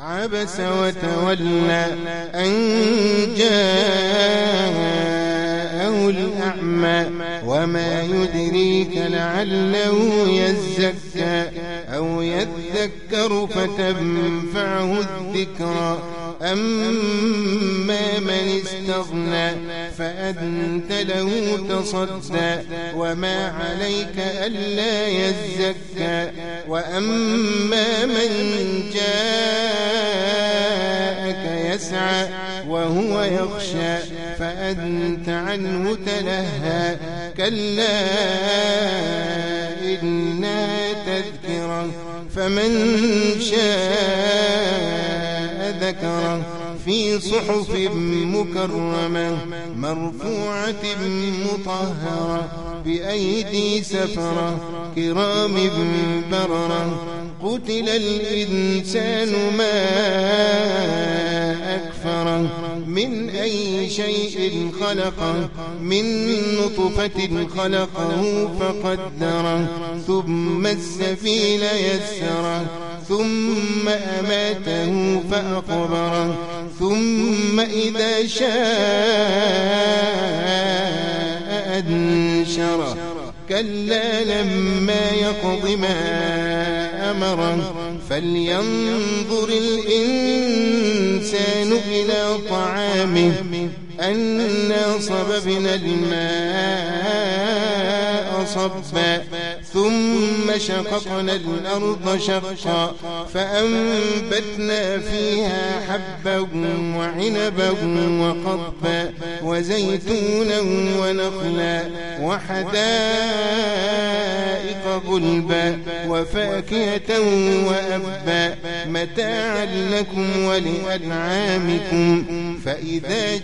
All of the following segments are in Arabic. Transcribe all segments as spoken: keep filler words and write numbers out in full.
عبس وتولى أن جاءه الأعمى وما يدريك لعله يزكى أو يذكر فتنفعه الذكرى أما من استغنى فأنت له تصدى وما عليك ألا يزكى وأما من جاءك يسعى وهو يخشى فأنت عنه تلهى كلا إنها تذكرة فمن شاء ذكره في صحف مكرمة مرفوعة مطهرة بأيدي سفرة كرام بررة قتل الإنسان ما أكفره من أي شيء خلقه من نطفة خلقه فقدره ثم السبيل يسره ثم أماته فأقبره ثم إذا شاء أنشره كلا لما يقض ما أمره فلينظر الإنسان إلى طعامه أنا صببنا الماء صبا ثم شققنا الأرض شقا فأنبتنا فيها حبا وعنبا وقضبا وزيتونا ونخلا وحدائق غلبا وفاكهة وأبا متاعا لكم ولأنعامكم فإذا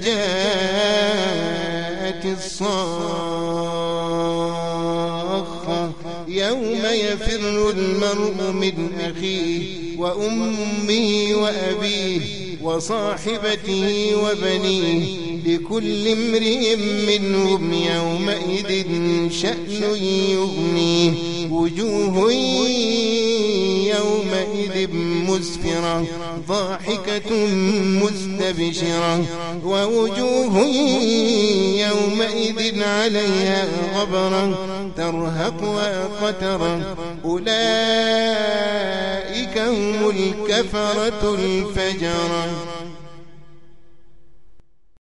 جاءت الصاخة يوم يفر المرء من أخيه وأمه وأبيه وصاحبته وبنيه لكل امرئ منهم يومئذ شأن يغنيه وجوه يومئذ مسفرة ضاحكة مستبشرة ووجوه يومئذ عليها غبرة ترهقها قترة أولئك هم الكفرة الفجرة.